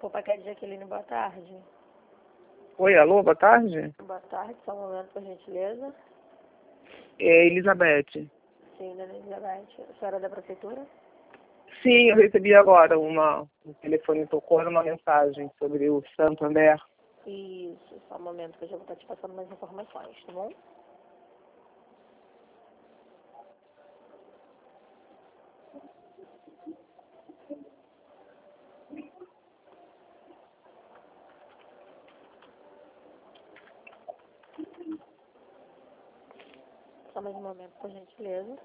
Grupo Paquete Jaqueline, boa tarde. Oi, alô, boa tarde. Boa tarde, só um momento, por gentileza. É Elizabeth. Sim, dona Elizabeth. A senhora é da prefeitura? Sim, eu recebi agora o telefone tocou uma mensagem sobre o Santander. Isso, só um momento que eu já vou estar te passando mais informações, tá bom? Só mais um momento, por gentileza.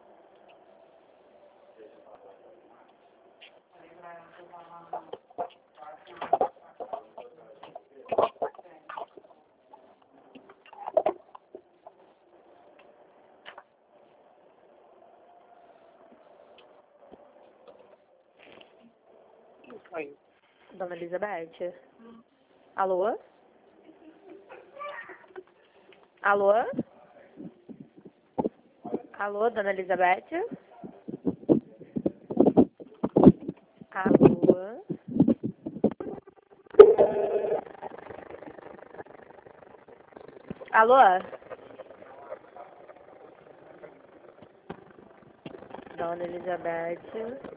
Oi. Dona Elizabeth? Alô? Alô? Alô, dona Elizabeth? Alô? Alô? Dona Elizabeth?